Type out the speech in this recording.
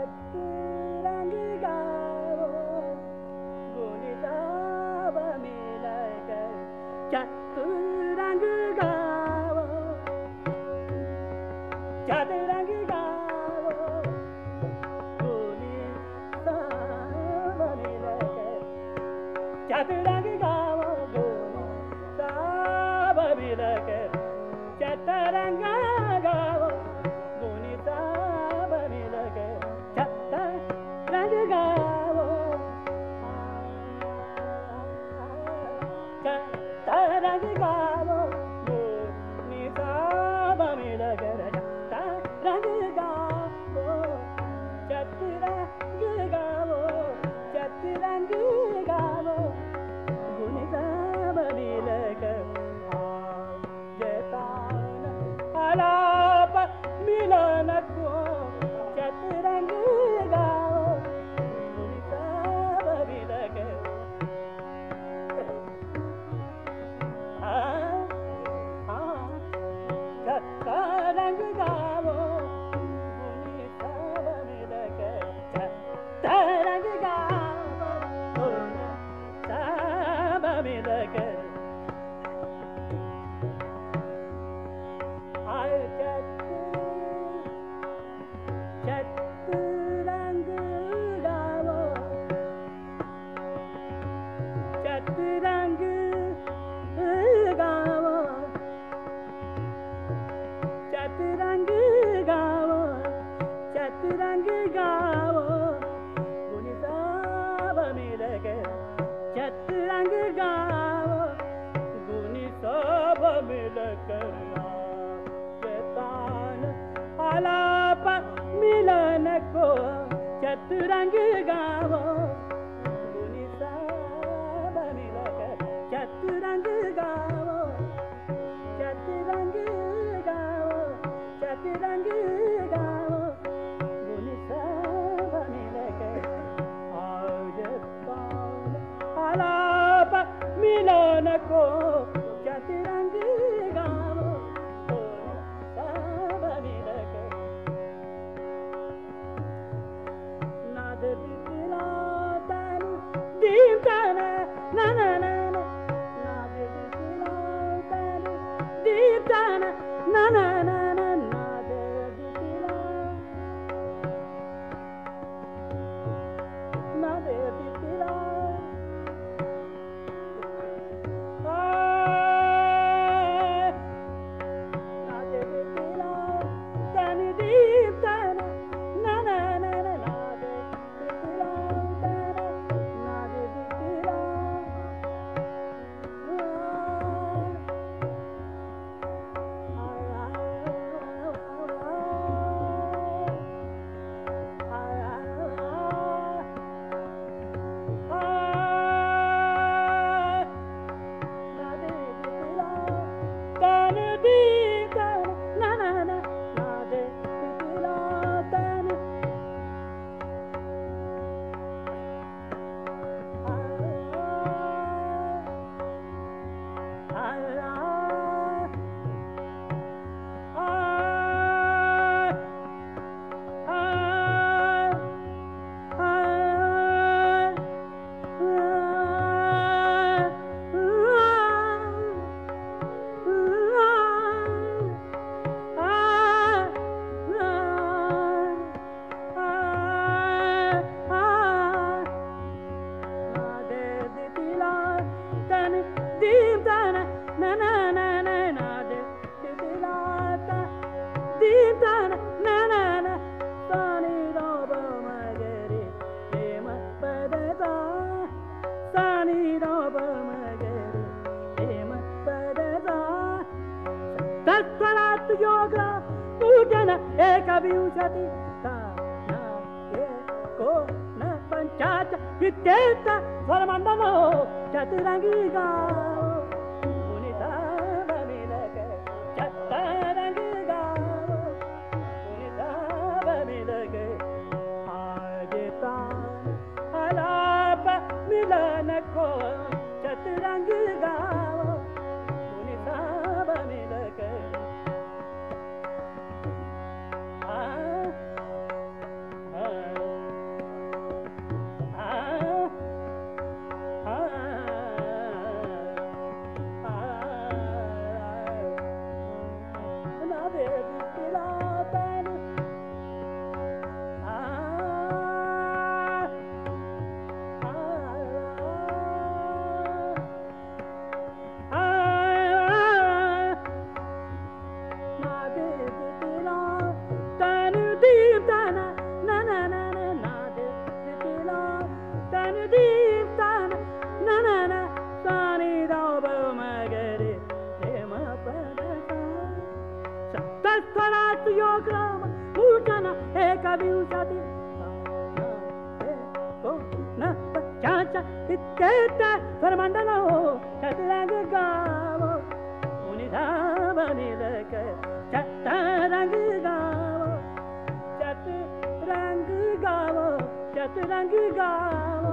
चतुरंग गावो गुनी सब मिलकर चतुरंग गावो चतुरंग गावो गुनी सब मिलकर चतुरंग गावो गुनी सब मिलकर चतुरंग गावो गुनी सब मिलकर चतुरंग गावो चतुरंग गावो गुनी सब मिलकर चतुरंग गावो चतुरंग गावो चतुरंग गावो गुनी सब मिलकर आलाप मिलन को चतुरंग गाओ गुनी सब मिलकर चतुरंग गाओ गुनी सब मिलकर चतुरंग गाओ गुनी सब मिलकर चतुरंग गावो चतुरंग गावो चतुरंग गावो चतुरंग गावो गुनी सब मिलकर चतुरंग गावो गुनी सब मिलकर आलाप मिलन को चतुरंग गावो गुनी सब मिलकर चतुरंग गावो चतुरंग गावो चतुरंग गावो गुनी सब मिलकर आज आलाप मिलन को चतुरंग गावो na na na na na deep down na na na na na तत्परात् योग पूजन एकविंशति एको न पंचाच विद्येत स्वरमंडलो चतुरंगी गाओ गुनी सब मिलकर चतुरंगी गाओ गुनी सब मिलकर आज तान आलाप मिलन को चतुरंगी गाओ गुनी सब मिलकर ah इत्तेता फरमांडलो चतरंग गावो उनिधा बनिलक चतरंग गावो चतरंग गावो चतरंग गावो